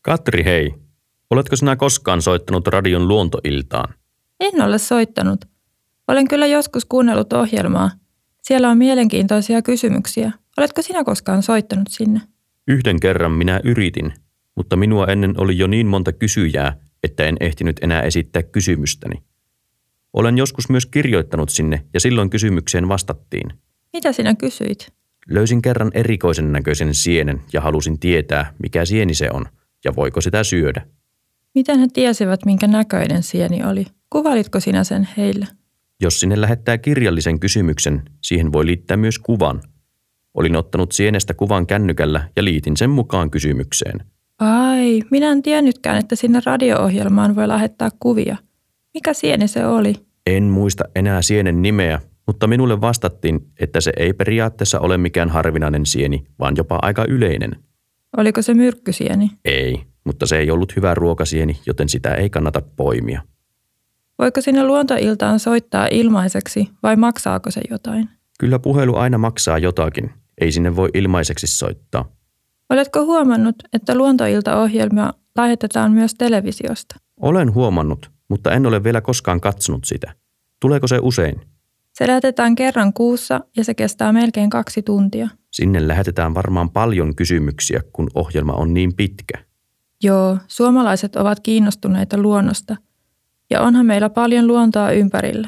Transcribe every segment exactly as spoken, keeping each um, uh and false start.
Katri, hei. Oletko sinä koskaan soittanut radion luontoiltaan? En ole soittanut. Olen kyllä joskus kuunnellut ohjelmaa. Siellä on mielenkiintoisia kysymyksiä. Oletko sinä koskaan soittanut sinne? Yhden kerran minä yritin, mutta minua ennen oli jo niin monta kysyjää, että en ehtinyt enää esittää kysymystäni. Olen joskus myös kirjoittanut sinne ja silloin kysymykseen vastattiin. Mitä sinä kysyit? Löysin kerran erikoisen näköisen sienen ja halusin tietää, mikä sieni se on ja voiko sitä syödä. Miten he tiesivät, minkä näköinen sieni oli? Kuvailitko sinä sen heille? Jos sinne lähettää kirjallisen kysymyksen, siihen voi liittää myös kuvan. Olin ottanut sienestä kuvan kännykällä ja liitin sen mukaan kysymykseen. Ai, minä en tiennytkään, että sinne radio-ohjelmaan voi lähettää kuvia. Mikä sieni se oli? En muista enää sienen nimeä, mutta minulle vastattiin, että se ei periaatteessa ole mikään harvinainen sieni, vaan jopa aika yleinen. Oliko se myrkkysieni? Ei, mutta se ei ollut hyvä ruokasieni, joten sitä ei kannata poimia. Voiko sinne luontoiltaan soittaa ilmaiseksi vai maksaako se jotain? Kyllä puhelu aina maksaa jotakin. Ei sinne voi ilmaiseksi soittaa. Oletko huomannut, että luontoiltaohjelmia lähetetään myös televisiosta? Olen huomannut, mutta en ole vielä koskaan katsonut sitä. Tuleeko se usein? Se lähetetään kerran kuussa ja se kestää melkein kaksi tuntia. Sinne lähetetään varmaan paljon kysymyksiä, kun ohjelma on niin pitkä. Joo, suomalaiset ovat kiinnostuneita luonnosta. Ja onhan meillä paljon luontoa ympärillä.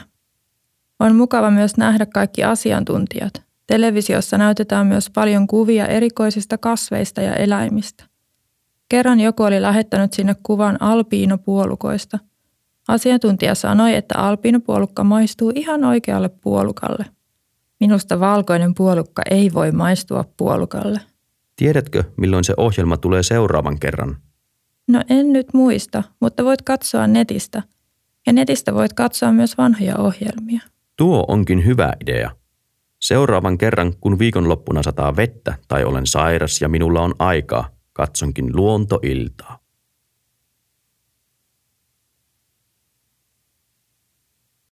On mukava myös nähdä kaikki asiantuntijat. Televisiossa näytetään myös paljon kuvia erikoisista kasveista ja eläimistä. Kerran joku oli lähettänyt sinne kuvan alpiinopuolukoista. Asiantuntija sanoi, että alpiinopuolukka maistuu ihan oikealle puolukalle. Minusta valkoinen puolukka ei voi maistua puolukalle. Tiedätkö, milloin se ohjelma tulee seuraavan kerran? No en nyt muista, mutta voit katsoa netistä. Ja netistä voit katsoa myös vanhoja ohjelmia. Tuo onkin hyvä idea. Seuraavan kerran, kun viikonloppuna sataa vettä tai olen sairas ja minulla on aikaa, katsonkin luontoiltaa.